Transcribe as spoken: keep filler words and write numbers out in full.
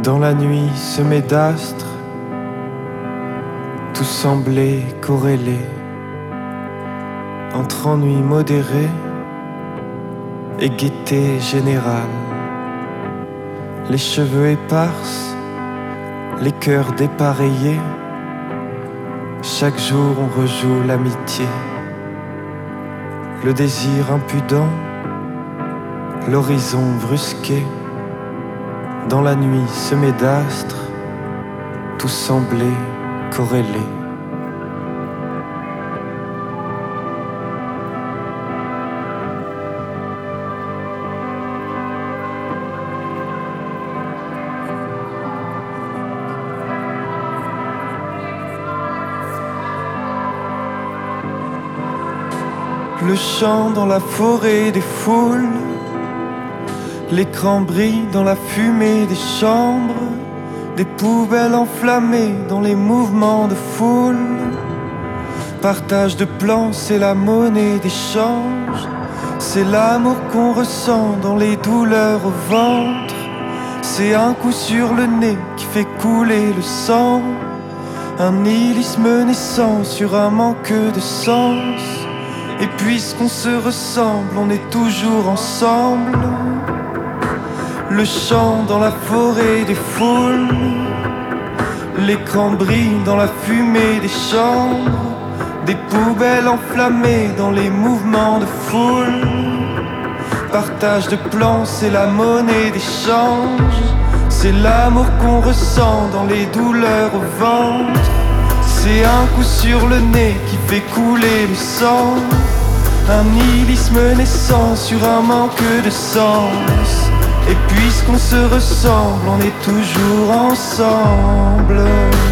Dans la nuit semée d'astres, tout semblait corrélé, entre ennui modéré et gaieté générale. Les cheveux éparses, les cœurs dépareillés, chaque jour on rejoue l'amitié. Le désir impudent, l'horizon brusqué. Dans la nuit semée d'astres, tout semblait corrélé. Le chant dans la forêt des foules, l'écran brille dans la fumée des chambres, des poubelles enflammées dans les mouvements de foule. Partage de plans, c'est la monnaie d'échange, c'est l'amour qu'on ressent dans les douleurs au ventre. C'est un coup sur le nez qui fait couler le sang, un nihilisme naissant sur un manque de sens. Et puisqu'on se ressemble, on est toujours ensemble. Le chant dans la forêt des foules, l'écran brille dans la fumée des chambres, des poubelles enflammées dans les mouvements de foule. Partage de plans, c'est la monnaie d'échange, c'est l'amour qu'on ressent dans les douleurs au ventre. C'est un coup sur le nez qui fait couler le sang, un nihilisme naissant sur un manque de sens. Et puisqu'on se ressemble, on est toujours ensemble.